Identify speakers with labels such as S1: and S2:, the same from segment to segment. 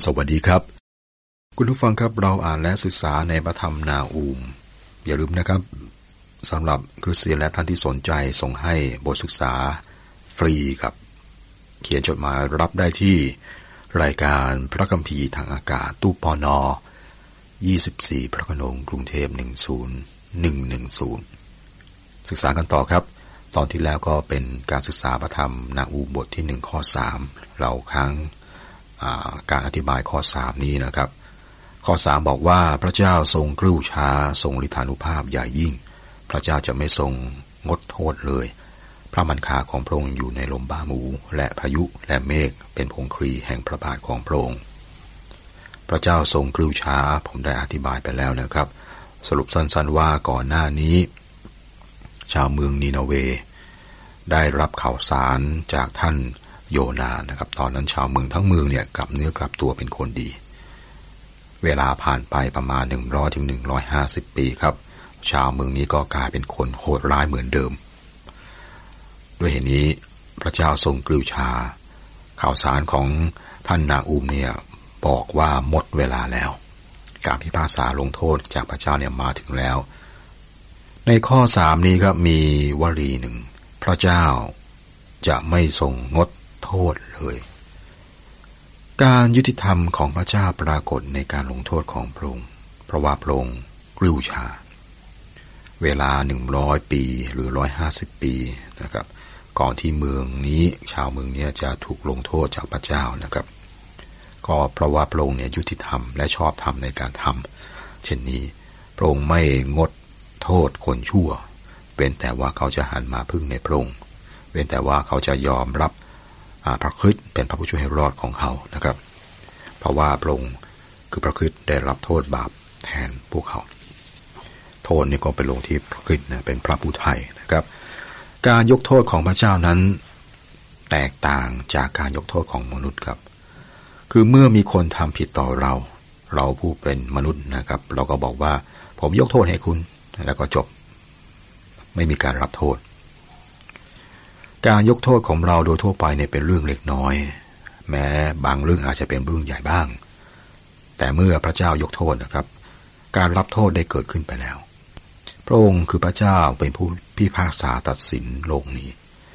S1: วัสดีครับคุณผู้ฟังครับเราอ่านและศึกษาในพระธรรมนาอูมอย่าลืมนะครับสำหรับคริสเตียนและท่านที่สนใจส่งให้บทศึกษาฟรีครับเขียนจดหมายรับได้ที่รายการพระคัมภีร์ทางอากาศตู้ปน24พระโขนงกรุงเทพ10110ศึกษากันต่อครับตอนที่แล้วก็เป็นการศึกษาพระธรรมนาอูมบทที่1ข้อ3เราค้างการอธิบายข้อ3นี้นะครับข้อ3บอกว่าพระเจ้าทรงกริ้วช้าทรงฤทธานุภาพใหญ่ยิ่งพระเจ้าจะไม่ทรงงดโทษเลยพระมันคาของพระองค์อยู่ในลมบ้าหมูและพายุและเมฆเป็นพงครีแห่งพระบาทของพระองค์พระเจ้าทรงกริ้วช้าผมได้อธิบายไปแล้วนะครับสรุปสั้นๆว่าก่อนหน้านี้ชาวเมืองนีนาเวได้รับข่าวสารจากท่านโยนานะครับตอนนั้นชาวเมืองทั้งเมืองเนี่ยกลับเนื้อกลับตัวเป็นคนดีเวลาผ่านไปประมาณ100ถึง150ปีครับชาวเมืองนี้ก็กลายเป็นคนโหดร้ายเหมือนเดิมด้วยเหตุนี้พระเจ้าทรงกริ้วช้าข่าวสารของท่านนาอูมเนี่ยบอกว่าหมดเวลาแล้วการพิพากษาลงโทษจากพระเจ้าเนี่ยมาถึงแล้วในข้อ3นี้ครับมีวลีหนึ่งพระเจ้าจะไม่ทรงงดโทษเลยการยุติธรรมของพระเจ้าปรากฏในการลงโทษของพระองค์เพราะว่าพระองค์กริ้วช้าเวลา100ปีหรือ150ปีนะครับก่อนที่เมืองนี้ชาวเมืองนี้จะถูกลงโทษจากพระเจ้านะครับก็เพราะว่าพระองค์เนี่ยยุติธรรมและชอบธรรมในการทำเช่นนี้พระองค์ไม่งดโทษคนชั่วเว้นแต่ว่าเขาจะหันมาพึ่งในพระองค์เว้นแต่ว่าเขาจะยอมรับพระคริสต์เป็นพระผู้ช่วยให้รอดของเขานะครับเพราะว่าพระองค์คือพระคริสต์ได้รับโทษบาปแทนพวกเขาโทษนี่ก็เป็นลงที่พระคริสต์นะเป็นพระผู้ไถ่นะครับการยกโทษของพระเจ้านั้นแตกต่างจากการยกโทษของมนุษย์ครับคือเมื่อมีคนทำผิดต่อเราผู้เป็นมนุษย์นะครับเราก็บอกว่าผมยกโทษให้คุณแล้วก็จบไม่มีการรับโทษการยกโทษของเราโดยทั่วไปเนี่ยเป็นเรื่องเล็กน้อยแม้บางเรื่องอาจจะเป็นเรื่องใหญ่บ้างแต่เมื่อพระเจ้ายกโทษนะครับการรับโทษได้เกิดขึ้นไปแล้วพระองค์คือพระเจ้าเป็นผู้พิพากษาตัดสินโลกนี้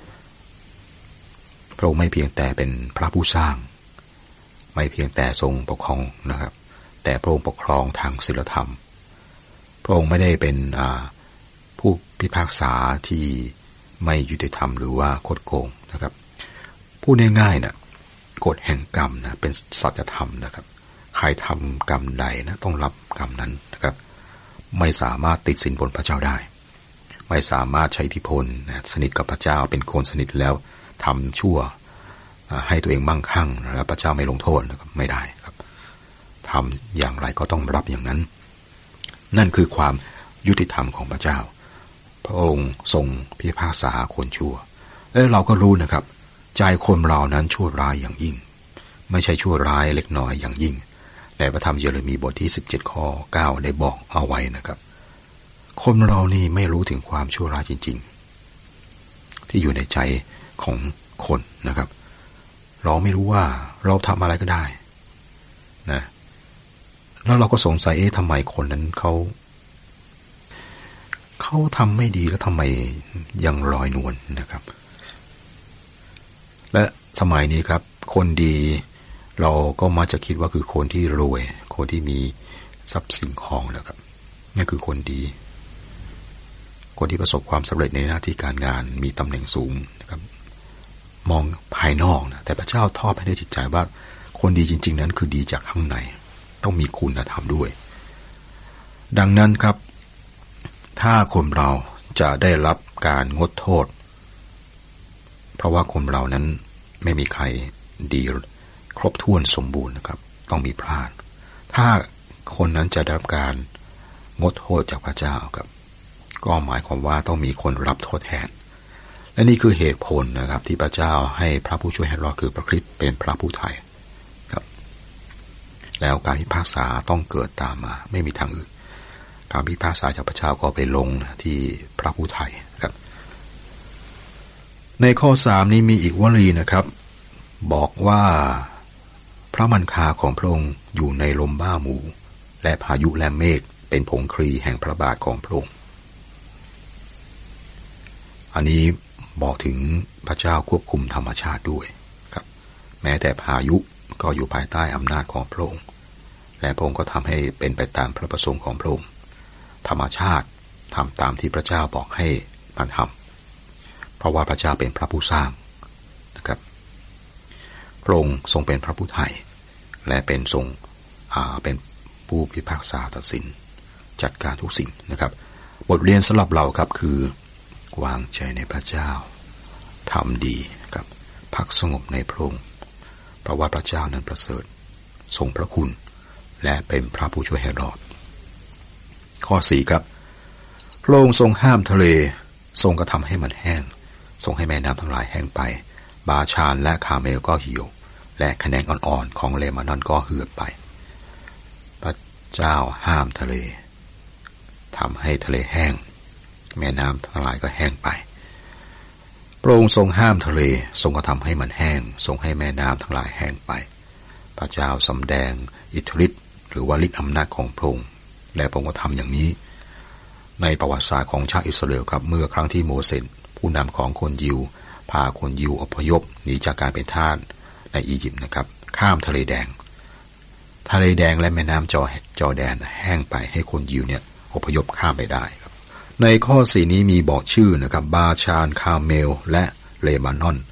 S1: พระองค์ไม่เพียงแต่เป็นพระผู้สร้างไม่เพียงแต่ทรงปกครองนะครับแต่พระองค์ปกครองทางศีลธรรมพระองค์ไม่ได้เป็นผู้พิพากษาที่ไม่ยุติธรรมหรือว่าคดโกงนะครับพูดง่ายๆนะกฎแห่งกรรมนะเป็นสัจธรรมนะครับใครทำกรรมใดนะต้องรับกรรมนั้นนะครับไม่สามารถติดสินบนพระเจ้าได้ไม่สามารถใช้อิทธิพลนะสนิทกับพระเจ้าเป็นคนสนิทแล้วทำชั่วให้ตัวเองมั่งคั่งแล้วพระเจ้าไม่ลงโทษนะครับไม่ได้ครับทำอย่างไรก็ต้องรับอย่างนั้นนั่นคือความยุติธรรมของพระเจ้าพระองค์ทรงพิพากษาคนชั่วและเราก็รู้นะครับใจคนเรานั้นชั่วร้ายอย่างยิ่งไม่ใช่ชั่วร้ายเล็กน้อยอย่างยิ่งในพระธรรมเยเรมีบทที่17ข้อ9ได้บอกเอาไว้นะครับคนเรานี่ไม่รู้ถึงความชั่วร้ายจริงๆที่อยู่ในใจของคนนะครับเราไม่รู้ว่าเราทำอะไรก็ได้นะแล้วเราก็สงสัยทำไมคนนั้นเขาทำไม่ดีแล้วทำไมยังลอยนวลนะครับและสมัยนี้ครับคนดีเราก็มักจะคิดว่าคือคนที่รวยคนที่มีทรัพย์สินของนะครับนั่นคือคนดีคนที่ประสบความสำเร็จในหน้าที่การงานมีตำแหน่งสูงนะครับมองภายนอกนะแต่พระเจ้าทอดให้ในจิตใจว่าคนดีจริงๆนั้นคือดีจากข้างในต้องมีคุณธรรมด้วยดังนั้นครับถ้าคนเราจะได้รับการงดโทษเพราะว่าคนเรานั้นไม่มีใครดีครบถ้วนสมบูรณ์นะครับต้องมีพลาดถ้าคนนั้นจะได้รับการงดโทษจากพระเจ้าครับก็หมายความว่าต้องมีคนรับโทษแทนและนี่คือเหตุผลนะครับที่พระเจ้าให้พระผู้ช่วยให้รอดคือพระคริสต์เป็นพระผู้ไถ่ครับแล้วการพิพากษาต้องเกิดตามมาไม่มีทางอื่นการพิพากษาจากพระเจ้าก็ไปลงที่พระผู้ไถ่ครับในข้อ3นี้มีอีกวลีนะครับบอกว่าพระระมันคาของพระองค์อยู่ในลมบ้าหมู่และพายุและเมฆเป็นผงคลีแห่งพระบาทของพระองค์อันนี้บอกถึงพระเจ้าควบคุมธรรมชาติด้วยครับแม้แต่พายุก็อยู่ภายใต้อำนาจของพระองค์และพระองค์ก็ทำให้เป็นไปตามพระประสงค์ของพระองค์ธรรมชาติทำตามที่พระเจ้าบอกให้มันทำเพราะว่าพระเจ้าเป็นพระผู้สร้างนะครับพระองค์ทรงเป็นพระผู้ไถ่และเป็นเป็นผู้พิพากษาตัดสินจัดการทุกสิ่งนะครับบทเรียนสำหรับเราครับคือวางใจในพระเจ้าทำดีครับพักสงบในพระองค์เพราะว่าพระเจ้านั้นประเสริฐทรงพระคุณและเป็นพระผู้ช่วยให้รอดข้อ 4ครับพระองค์ทรงห้ามทะเลทรงกระทำให้มันแห้งทรงให้แม่น้ำทั้งหลายแห้งไปบาชานและคาเมลก็เหี่ยวและแขนงอ่อนๆของเลบานอนก็เหือดไปพระเจ้าห้ามทะเลทำให้ทะเลแห้งแม่น้ำทั้งหลายก็แห้งไปพระองค์ทรงห้ามทะเลทรงกระทำให้มันแห้งทรงให้แม่น้ำทั้งหลายแห้งไปพระเจ้าสำแดงอิทธิฤทธิ์หรือว่าฤทธิ์อำนาจของพระองค์และพระองค์ก็ทำอย่างนี้ในประวัติศาสตร์ของชาติอิสราเอลครับเมื่อครั้งที่โมเสสผู้นำของคนยิวพาคนยิวอพยพหนีจากการเป็นทาสในอียิปต์นะครับข้ามทะเลแดงและแม่น้ำจอร์แดนแห้งไปให้คนยิวเนี่ยอพยพข้ามไปได้ครับในข้อ 4นี้มีบอกชื่อนะครับบาชานคาเมลและเลบานอน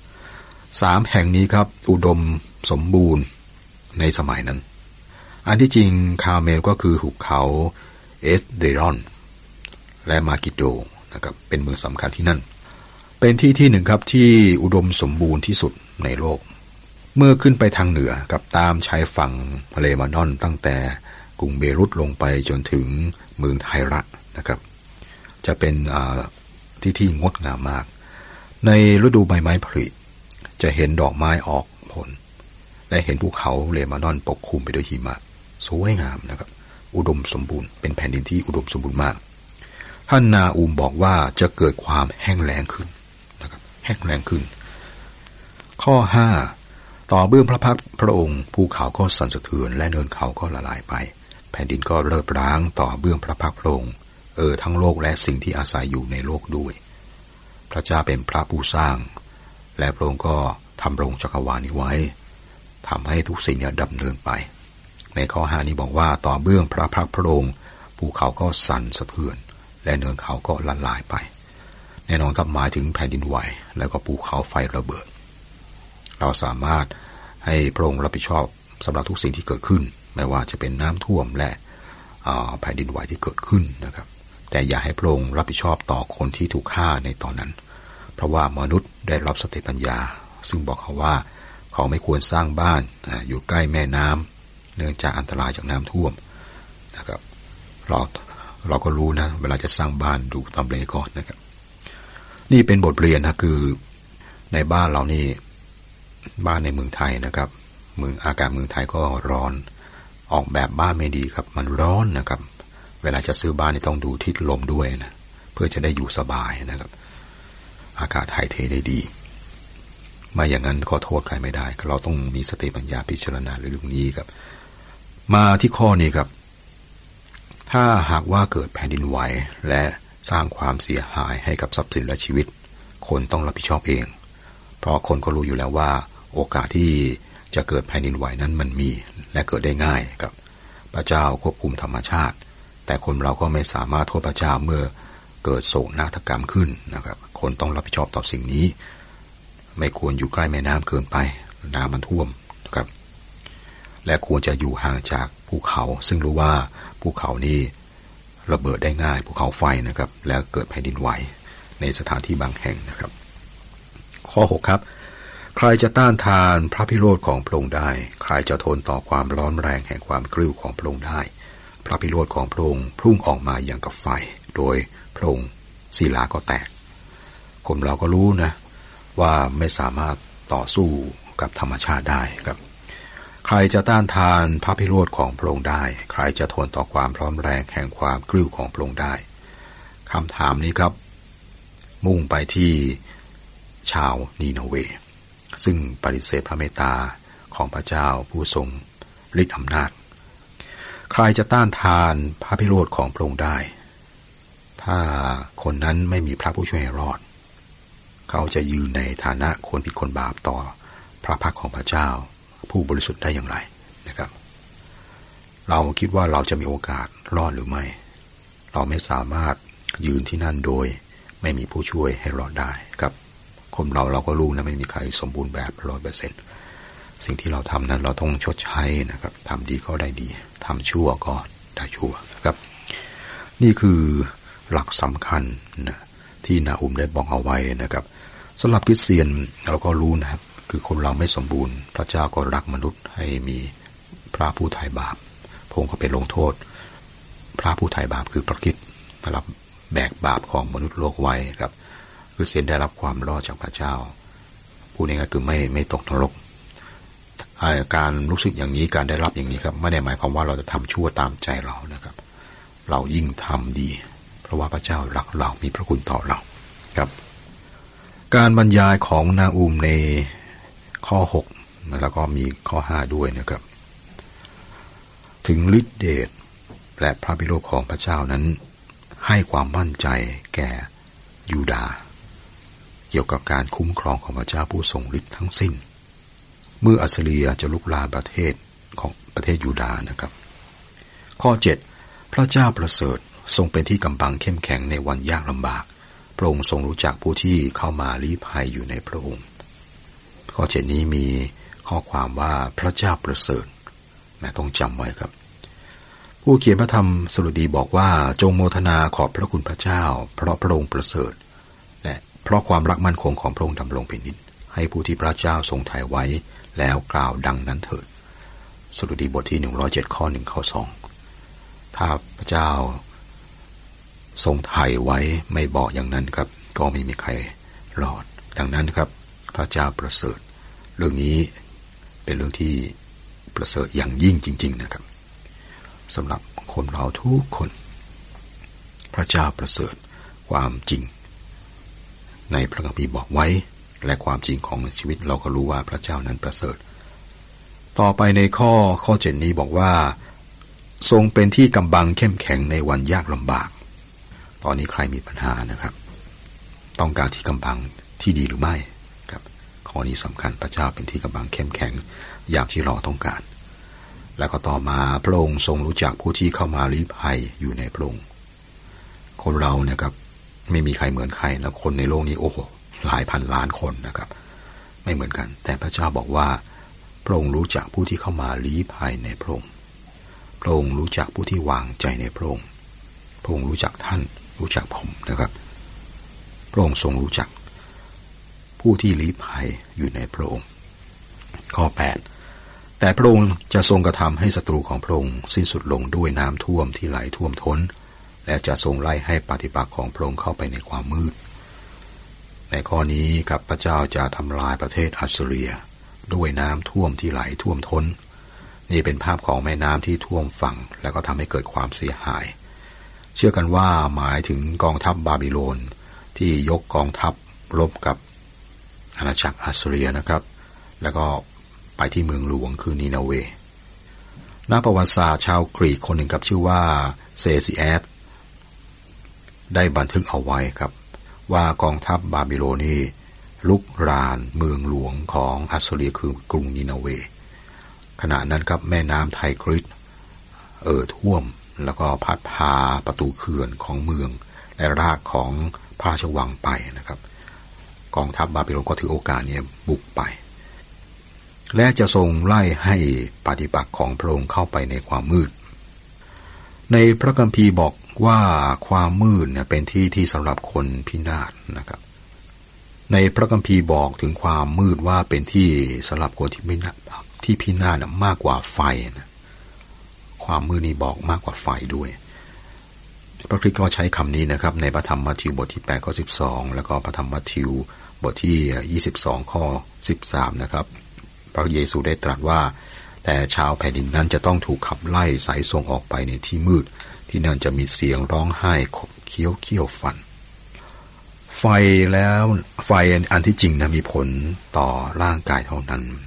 S1: 3แห่งนี้ครับอุดมสมบูรณ์ในสมัยนั้นอันที่จริงคาเมลก็คือหุบเขาเอสเดรอนและมากิโดนะครับเป็นเมืองสำคัญที่นั่นเป็นที่หนึ่งครับที่อุดมสมบูรณ์ที่สุดในโลกเมื่อขึ้นไปทางเหนือกับตามชายฝั่งเลบานอนตั้งแต่กรุงเบรุตลงไปจนถึงเมืองไทระนะครับจะเป็นที่งดงามมากในฤดูใบไม้ผลิจะเห็นดอกไม้ออกผลและเห็นภูเขาเลบานอนปกคลุมไปด้วยหิมะสวยงามนะครับอุดมสมบูรณ์เป็นแผ่นดินที่อุดมสมบูรณ์มากท่านนาอูมบอกว่าจะเกิดความแห้งแล้งขึ้นนะครับแห้งแล้งขึ้นข้อ 5ต่อเบื้องพระพักตร์พระองค์ภูเขาก็สั่นสะเทือนและเนินเขาก็ละลายไปแผ่นดินก็เลิบร้างต่อเบื้องพระพักตร์พระองค์ทั้งโลกและสิ่งที่อาศัยอยู่ในโลกด้วยพระเจ้าเป็นพระผู้สร้างและพระองค์ก็ทำรงจักรวาลนี้ไว้ทำให้ทุกสิ่งเนี่ยดำเนินไปในข้อ 5นี้บอกว่าต่อเบื้องพระพักตร์พระองค์ภูเขาก็สั่นสะเทือนและเนินเขาก็ละลายไปแน่นอนครับหมายถึงแผ่นดินไหวแล้วก็ภูเขาไฟระเบิดเราสามารถให้พระองค์รับผิดชอบสำหรับทุกสิ่งที่เกิดขึ้นไม่ว่าจะเป็นน้ำท่วมและแผ่นดินไหวที่เกิดขึ้นนะครับแต่อย่าให้พระองค์รับผิดชอบต่อคนที่ถูกฆ่าในตอนนั้นเพราะว่ามนุษย์ได้รับสติปัญญาซึ่งบอกเขาว่าเขาไม่ควรสร้างบ้านอยู่ใกล้แม่น้ำเนื่องจากอันตรายจากน้ำท่วมนะครับเราก็รู้นะเวลาจะสร้างบ้านดูตำเลก่อนนะครับนี่เป็นบทเรียนนะคือในบ้านเรานี่บ้านในเมืองไทยนะครับอากาศเมืองไทยก็ร้อนออกแบบบ้านไม่ดีครับมันร้อนนะครับเวลาจะซื้อบ้านนี่ต้องดูทิศลมด้วยนะเพื่อจะได้อยู่สบายนะครับอากาศถ่ายเทได้ดีไม่อย่างนั้นก็โทษใครไม่ได้เราต้องมีสติปัญญาพิจารณาเรื่องนี้ครับมาที่ข้อนี้ครับถ้าหากว่าเกิดแผ่นดินไหวและสร้างความเสียหายให้กับทรัพย์สินและชีวิตคนต้องรับผิดชอบเองเพราะคนก็รู้อยู่แล้วว่าโอกาสที่จะเกิดแผ่นดินไหวนั้นมันมีและเกิดได้ง่ายครับพระเจ้าควบคุมธรรมชาติแต่คนเราก็ไม่สามารถโทษพระเจ้าเมื่อเกิดโศกนาฏกรรมขึ้นนะครับคนต้องรับผิดชอบต่อสิ่งนี้ไม่ควรอยู่ใกล้แม่น้ำเกินไปน้ำมันท่วมนะครับและควรจะอยู่ห่างจากภูเขาซึ่งรู้ว่าภูเขานี้ระเบิดได้ง่ายภูเขาไฟนะครับแล้วเกิดแผ่นดินไหวในสถานที่บางแห่งนะครับข้อ 6ครับใครจะต้านทานพระพิโรธของพระองค์ได้ใครจะทนต่อความร้อนแรงแห่งความกริ้วของพระองค์ได้พระพิโรธของพระองค์พุ่งออกมาอย่างกับไฟโดยพระองค์ศิลาก็แตกคนเราก็รู้นะว่าไม่สามารถต่อสู้กับธรรมชาติได้ครับใครจะต้านทานพระพิโรธของพระองค์ได้ใครจะทนต่อความร้อนแรงแห่งความกริ้วของพระองค์ได้คำถามนี้ครับมุ่งไปที่ชาวนีโนเวซึ่งปฏิเสธพระเมตตาขของพระเจ้าผู้ทรงฤทธิ์อำนาจใครจะต้านทานพระพิโรธของพระองค์ได้ถ้าคนนั้นไม่มีพระผู้ช่วยให้รอดเขาจะยืนในฐานะคนผิดคนบาปต่อพระพักของพระเจ้าผู้บริสุทธิ์ได้อย่างไรนะครับเราคิดว่าเราจะมีโอกาสรอดหรือไม่เราไม่สามารถยืนที่นั่นโดยไม่มีผู้ช่วยให้รอดได้ครับคนเราก็รู้นะไม่มีใครสมบูรณ์แบบ 100% สิ่งที่เราทำนั้นเราต้องชดใช้นะครับทำดีก็ได้ดีทำชั่วก็ได้ชั่วครับนี่คือหลักสำคัญนะที่นาอุมได้บอกเอาไว้นะครับสำหรับคริสเตียนเราก็รู้นะครับคือคนเราไม่สมบูรณ์พระเจ้าก็รักมนุษย์ให้มีพระผู้ไถ่บาปพระองค์ก็ไปลงโทษพระผู้ไถ่บาปคือพระคริสต์รับแบกบาปของมนุษย์โลกไว้ครับคริสเตียนได้รับความรอดจากพระเจ้าพูดง่ายๆคือไม่ตกนรกการรู้สึกอย่างนี้การได้รับอย่างนี้ครับไม่ได้หมายความว่าเราจะทำชั่วตามใจเรานะครับเรายิ่งทำดีเพราะว่าพระเจ้ารักเรามีพระคุณต่อเราครับการบรรยายของนาอูมในข้อ6แล้วก็มีข้อ5ด้วยนะครับถึงฤทธิเดชและพระพิโรธของพระเจ้านั้นให้ความมั่นใจแก่ยูดาห์เกี่ยวกับการคุ้มครองของพระเจ้าผู้ทรงฤทธิ์ทั้งสิ้นเมื่ออัสซีเรียจะลุกลามประเทศของประเทศยูดาห์นะครับข้อ7พระเจ้าประเสริฐทรงเป็นที่กำบังเข้มแข็งในวันยากลำบากพระองค์ทรงรู้จักผู้ที่เข้ามาลี้ภัยอยู่ในพระองค์ข้อ7นี้มีข้อความว่าพระเจ้าประเสริฐต้องจำไว้ครับผู้เขียนพระธรรมสดุดีบอกว่าจงโมทนาขอบพระคุณพระเจ้าเพราะพระองค์ประเสริฐและเพราะความรักมั่นคงของพระองค์ดำรงเป็นนิจให้ผู้ที่พระเจ้าทรงไถ่ไว้แล้วกล่าวดังนั้นเถิดสดุดีบทที่107ข้อ1ข้อ2ถ้าพระเจ้าทรงไถ่ไว้ไม่บอกอย่างนั้นครับก็ไม่มีใครรอดดังนั้นครับพระเจ้าประเสริฐเรื่องนี้เป็นเรื่องที่ประเสริฐอย่างยิ่งจริงๆนะครับสำหรับคนเราทุกคนพระเจ้าประเสริฐความจริงในพระคัมภีร์บอกไว้และความจริงของชีวิตเราก็รู้ว่าพระเจ้านั้นประเสริฐต่อไปในข้อ7นี้บอกว่าทรงเป็นที่กำบังเข้มแข็งในวันยากลำบากตอนนี้ใครมีปัญหานะครับต้องการที่กำบังที่ดีหรือไม่ครับข้อนี้สำคัญพระเจ้าเป็นที่กำบังเข้มแข็งอย่างที่เราต้องการแล้วก็ต่อมาพระองค์ทรงรู้จักผู้ที่เข้ามาลี้ภัยอยู่ในพระองค์คนเราเนี่ยครับไม่มีใครเหมือนใครแล้วคนในโลกนี้โอ้โหหลายพันล้านคนนะครับไม่เหมือนกันแต่พระเจ้าบอกว่าพระองค์รู้จักผู้ที่เข้ามาลี้ภัยในพระองค์พระองค์รู้จักผู้ที่วางใจในพระองค์พระองค์รู้จักท่านรู้จักผมนะครับพระองค์ทรงรู้จักผู้ที่ลี้ภัยอยู่ในพระองค์ข้อ8แต่พระองค์จะทรงกระทำให้ศัตรูของพระองค์สิ้นสุดลงด้วยน้ำท่วมที่ไหลท่วมท้นและจะทรงไล่ให้ปฏิปักษ์ของพระองค์เข้าไปในความมืดในข้อนี้ครับพระเจ้าจะทำลายประเทศอัสซีเรียด้วยน้ำท่วมที่ไหลท่วมท้นนี่เป็นภาพของแม่น้ำที่ท่วมฝั่งแล้วก็ทำให้เกิดความเสียหายเชื่อกันว่าหมายถึงกองทัพบาบิโลนที่ยกกองทัพรบกับอาณาจักรอัสซีเรียนะครับแล้วก็ไปที่เมืองหลวงคือนีนาเวนักประวัติศาสตร์ชาวกรีกคนหนึ่งครับชื่อว่าเซซิแอสได้บันทึกเอาไว้ครับว่ากองทัพบาบิโลนีลุกรานเมืองหลวงของอัสซีเรียคือกรุงนีนาเวขณะนั้นครับแม่น้ำไทกริสท่วมแล้วก็พัดพาประตูเขื่อนของเมืองและรากของพระราชวังไปนะครับกองทัพบาบิโลนก็ถือโอกาสนี้บุกไปและจะทรงไล่ให้ปฏิปักษ์ของพระองค์เข้าไปในความมืดในพระคัมภีร์บอกว่าความมืดเนี่ยเป็นที่สำหรับคนพินาศนะครับในพระคัมภีร์บอกถึงความมืดว่าเป็นที่สำหรับคนที่พินาศมากกว่าไฟนะความมืดนี้บอกมากกว่าไฟด้วยพระคริสต์ก็ใช้คำนี้นะครับในพระธรรมมัทธิวบทที่8ข้อ12แล้วก็พระธรรมมัทธิวบทที่22ข้อ13นะครับพระเยซูได้ตรัสว่าแต่ชาวแผ่นดินนั้นจะต้องถูกขับไล่สายส่งออกไปในที่มืดที่นั่นจะมีเสียงร้องไห้ขบเคี้ยวฟันไฟอันที่จริงนะมีผลต่อร่างกายเท่านั้นแต่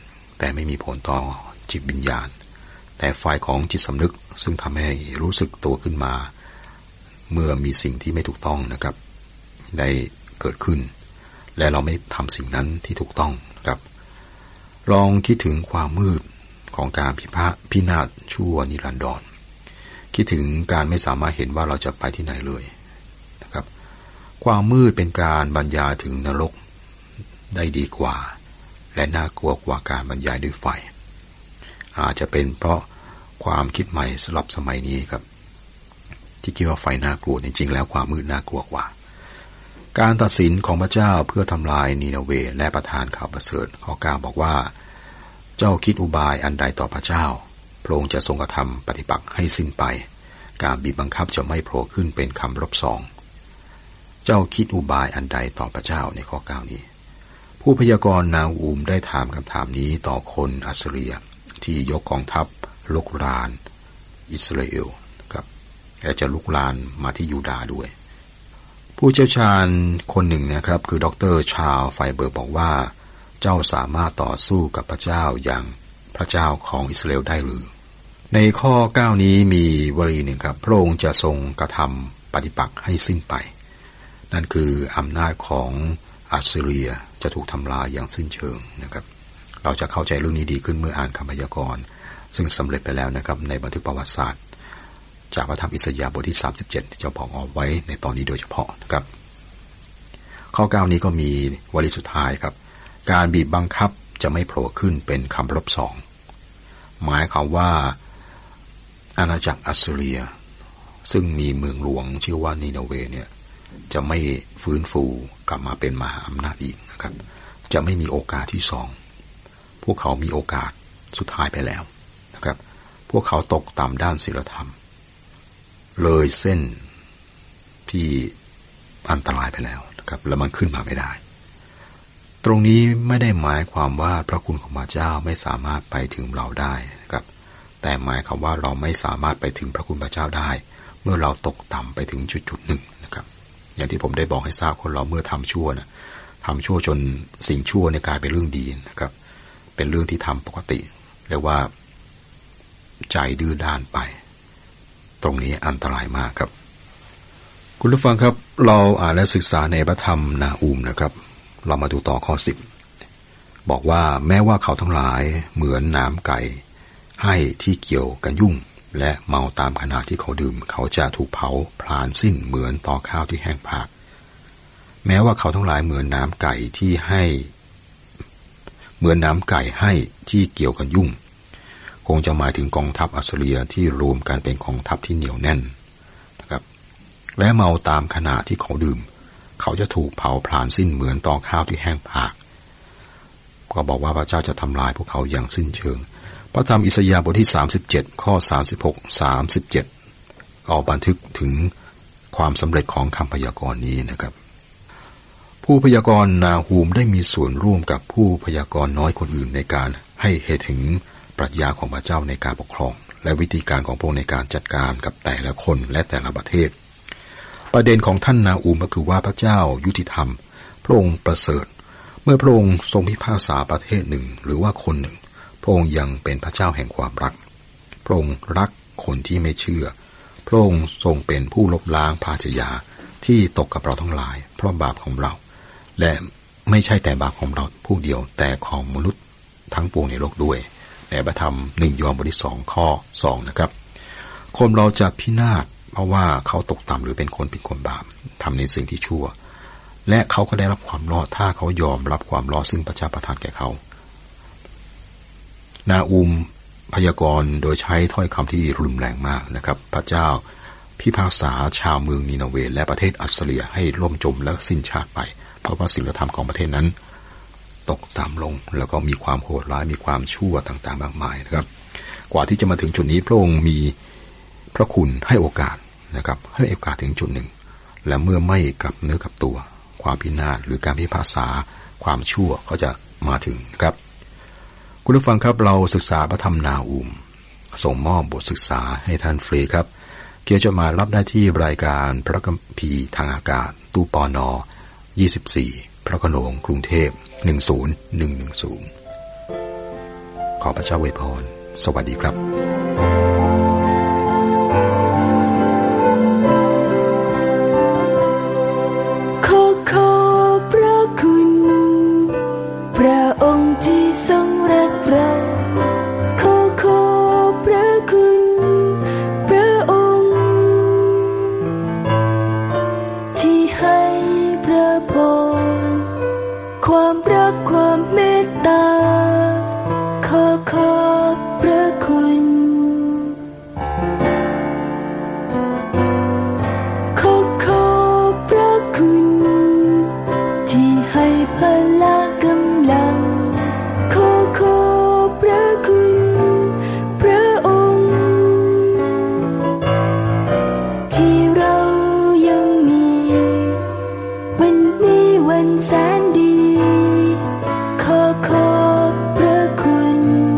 S1: แต่ไม่มีผลต่อจิตวิญญาณแต่ฝ่ายของจิตสำนึกซึ่งทำให้รู้สึกตัวขึ้นมาเมื่อมีสิ่งที่ไม่ถูกต้องนะครับได้เกิดขึ้นและเราไม่ทำสิ่งนั้นที่ถูกต้องนะครับลองคิดถึงความมืดของการพินาศชั่วนิรันดรคิดถึงการไม่สามารถเห็นว่าเราจะไปที่ไหนเลยนะครับความมืดเป็นการบรรยายถึงนรกได้ดีกว่าและน่ากลัวกว่าการบรรยายด้วยไฟอาจจะเป็นเพราะความคิดใหม่สำหรับสมัยนี้ครับที่คิดว่าไฟน่ากลัวจริงๆแล้วความมืดน่ากลัวกว่าการตัดสินของพระเจ้าเพื่อทำลายนีนาเวและประทานข่าวประเสริฐข้อ 9บอกว่าเจ้าคิดอุบายอันใดต่อพระเจ้าพระองค์จะทรงกระทำปฏิบัติให้สิ้นไปการบีบบังคับจะไม่โผล่ขึ้นเป็นคำรบสองเจ้าคิดอุบายอันใดต่อพระเจ้าในข้อ 9นี้ผู้พยากรณ์นาอูมได้ถามคำถามนี้ต่อคนอัสซีเรียที่ยกกองทัพลุกรานอิสราเอลครับและจะลุกรานมาที่ยูดาห์ด้วยผู้เชี่ยวชาญคนหนึ่งนะครับคือดร.ชาร์ลส์ไฟเบิร์กบอกว่าเจ้าสามารถต่อสู้กับพระเจ้าอย่างพระเจ้าของอิสราเอลได้หรือในข้อ 9นี้มีวลีหนึ่งครับพระองค์จะทรงกระทำปฏิปักษ์ให้สิ้นไปนั่นคืออำนาจของอัสซีเรียจะถูกทำลายอย่างสิ้นเชิงนะครับเราจะเข้าใจเรื่องนี้ดีขึ้นเมื่ออ่านคำพยากรณ์ซึ่งสำเร็จไปแล้วนะครับในบันทึกประวัติศาสตร์จากพระธรรมอิสยาห์บทที่37ที่จะบอกเอาไว้ในตอนนี้โดยเฉพาะนะครับข้อ 9นี้ก็มีวลีสุดท้ายครับการบีบบังคับจะไม่โผล่ขึ้นเป็นคำรบสองหมายความว่าอาณาจักรอัสซีเรียซึ่งมีเมืองหลวงชื่อว่านีนาเวเนี่ยจะไม่ฟื้นฟูกลับมาเป็นมหาอำนาจอีกนะครับจะไม่มีโอกาสที่สองพวกเขามีโอกาสสุดท้ายไปแล้วนะครับพวกเขาตกต่ำด้านศีลธรรมเลยเส้นที่อันตรายไปแล้วนะครับแล้วมันขึ้นมาไม่ได้ตรงนี้ไม่ได้หมายความว่าพระคุณของพระเจ้าไม่สามารถไปถึงเราได้นะครับแต่หมายความว่าเราไม่สามารถไปถึงพระคุณพระเจ้าได้เมื่อเราตกต่ำไปถึงจุดหนึ่งนะครับอย่างที่ผมได้บอกให้ทราบคนเราเมื่อทำชั่วนะทำชั่วจนสิ่งชั่วเนี่ยกลายเป็นเรื่องดีนะครับเป็นเรื่องที่ทำปกติเรียกว่าใจดื้อด้านไปตรงนี้อันตรายมากครับคุณผู้ฟังครับเราอ่านและศึกษาในพระธรรมนาอูมนะครับเรามาดูต่อข้อ 10บอกว่าแม้ว่าเขาทั้งหลายเหมือนน้ำไก่ให้ที่เกี่ยวกันยุ่งและเมาตามขณะที่เขาดื่มเขาจะถูกเผาพลานสิ้นเหมือนต่อข้าวที่แห้งผากแม้ว่าเขาทั้งหลายเหมือนน้ำไก่ที่ให้เหมือนน้ำไก่ให้ที่เกี่ยวกันยุ่งคงจะหมายถึงกองทัพอัสซีเรียที่รวมกันเป็นกองทัพที่เหนียวแน่นนะครับและเมาตามขณะที่เขาดื่มเขาจะถูกเผาพลานสิ้นเหมือนตอข้าวที่แห้งผากก็บอกว่าพระเจ้าจะทำลายพวกเขาอย่างสิ้นเชิงพระธรรมอิสยาห์บทที่37ข้อ36-37เอาบันทึกถึงความสำเร็จของคำพยากรณ์นี้นะครับผู้พยากรณ์นาฮูมได้มีส่วนร่วมกับผู้พยากรณ์น้อยคนอื่นในการให้เหตุถึงปรัชญาของพระเจ้าในการปกครองและวิธีการของพระองค์ในการจัดการกับแต่ละคนและแต่ละประเทศประเด็นของท่านนาอูมก็คือว่าพระเจ้ายุติธรรมพระองค์ประเสริฐเมื่อพระองค์ทรงพิพากษาประเทศหนึ่งหรือว่าคนหนึ่งพระองค์ยังเป็นพระเจ้าแห่งความรักพระองค์รักคนที่ไม่เชื่อพระองค์ทรงเป็นผู้ลบล้างภาชญาที่ตกกับเราทั้งหลายเพราะบาปของเราและไม่ใช่แต่บาปของเราผู้เดียวแต่ของมนุษย์ทั้งปวงในโลกด้วยในพระธรรม1 ยอห์นบทที่2ข้อ2นะครับคนเราจะพินาศเพราะว่าเขาตกต่ำหรือเป็นคนผิดคนบาปทำในสิ่งที่ชั่วและเขาก็ได้รับความรอดถ้าเขายอมรับความรอดซึ่งพระเจ้าประทานแก่เขานาอูมพยากรณ์โดยใช้ถ้อยคำที่รุนแรงมากนะครับพระเจ้าพิพากษาชาวเมืองนีนาเวและประเทศอัสซีเรียให้ล่มจมและสิ้นชาติไปเพราะว่าศีลธรรมของประเทศนั้นตกต่ำลงแล้วก็มีความโหดร้ายมีความชั่วต่างๆมากมายนะครับกว่าที่จะมาถึงจุดนี้พระองค์มีพระคุณให้โอกาสนะครับให้โอกาสถึงจุดหนึ่งและเมื่อไม่กลับเนื้อกลับตัวความพินาศหรือการพิพากษาความชั่วก็จะมาถึงครับคุณผู้ฟังครับเราศึกษาพระธรรมนาอูมส่งมอบบทศึกษาให้ท่านฟรีครับเขียนจดหมายรับได้ที่รายการพระคัมภีร์ทางอากาศตู้ปน24พระโขนงกรุงเทพ10110 ขอพระเจ้าอวยพรสวัสดีครับ
S2: ขอพระคุณพระองค์ที่ทรงรักเราขอพระคุณพระองค์ที่ให้พระพรความรักความเมตตาขอพระคุณขอพระคุณที่ให้พละกำลังขอพระคุณพระองค์ที่เรายังมีวันนี้วันแสนดีขอพระคุณ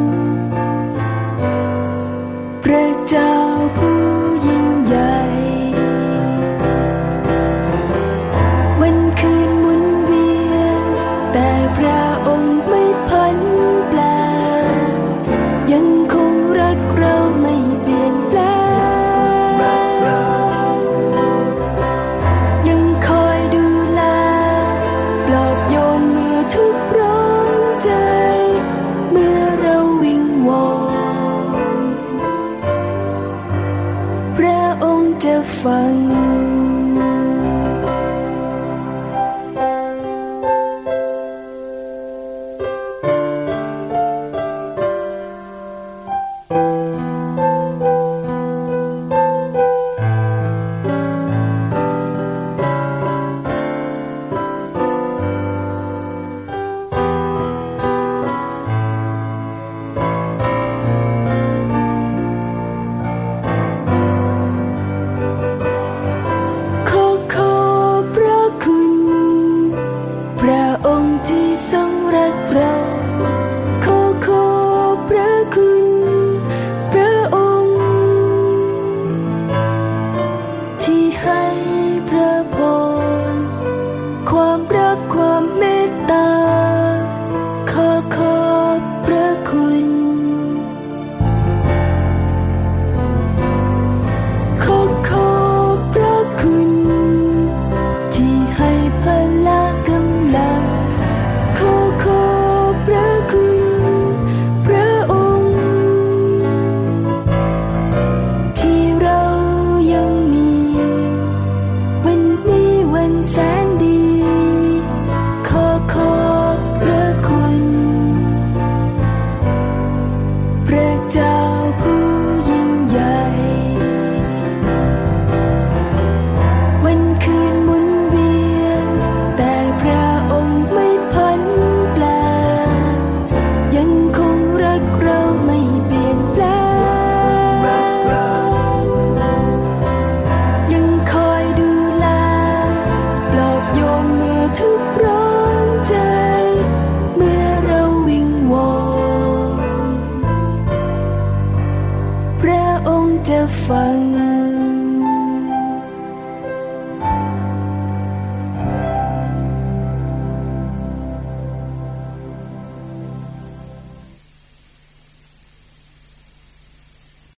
S2: พระเจ้าผู้ยิ่งใหญ่วันคืนหมุนเวียนแต่พระองค์ไม่พันแปรยังคงรักเราไม่เปลี่ยนแปลงยังคอยดูแลปลอบโยนเมื่อทุกข์ร้อนใจเมื่อเราวิงวอนพระองค์จะฟังขอพระคุณพระองค์ที่ทรงรักเราขอพระคุณพระองค์ที่ให้พระพรความรักความเมตตาขอพระคุณขอพระคุณที่ให้พละกำลังขอพระคุณพระองค์ที่เรายังมีวันนี้วันแสนดีขอพระคุณพระเจ้าผู้ยิ่งใหญ่วันคืนหมุนเวียนแต่พระองค์ไม่พันแปรยังคงรักเราไม่เปลี่ยนแปลงยังคอยดูแลปลอบโยนเมื่อทุกข์ร้อนใจเมื่อเราวิงวอนพระองค์จะฟัง